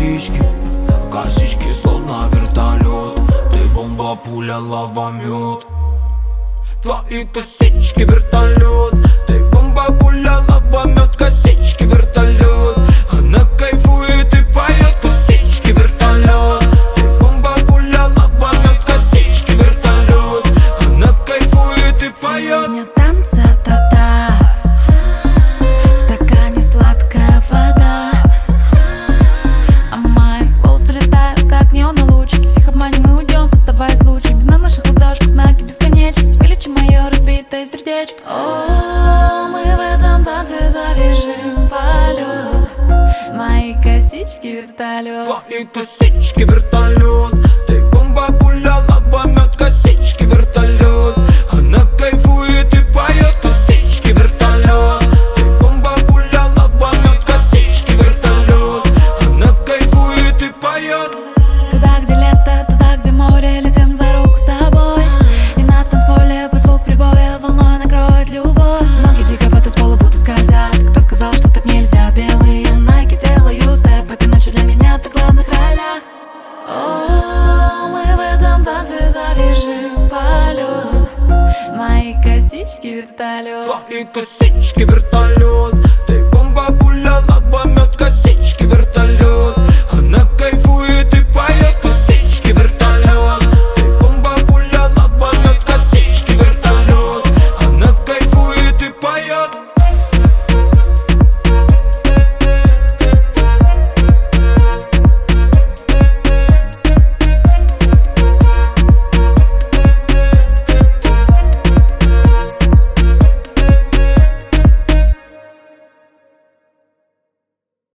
косички, косички словно вертолет. Ты бомба, пуля, лава, мед. Твои косички вертолет. Ты бомба, пуля, лава, мед. Косички вертолет. Она кайфует и поет. Косички вертолет. Ты бомба, пуля, лава, мед. Косички вертолет. Она кайфует и поет. Сегодня танца та-та, в стакане сладкая вода, а мои волосы летают, как неоны лучики. Всех обманем и уйдем, оставаясь лучшими. На наших ладошках знаки бесконечности. Вылечи мое разбитое сердечко. О, мы в этом танце завяжем полет. Мои косички вертолет. Твои косички вертолет. Ты бомба, пуля, лава, мед. Косички вертолет. Она кайфует и поет. Косички вертолет. Ты бомба, пуля, лава, мед. Косички вертолет. Она кайфует и поет. Туда, где лето, туда, где море, летим за руку с тобой. И на танцполе под звук прибоя волной накроет любовь. Ноги дико по танцполу будто скользят. Кто сказал, что так нельзя? Белые найки делаю степ. Этой ночью для меня ты в главных ролях. О, мы в этом танце завяжем полет. Мои косички вертолет. Твои косички вертолет.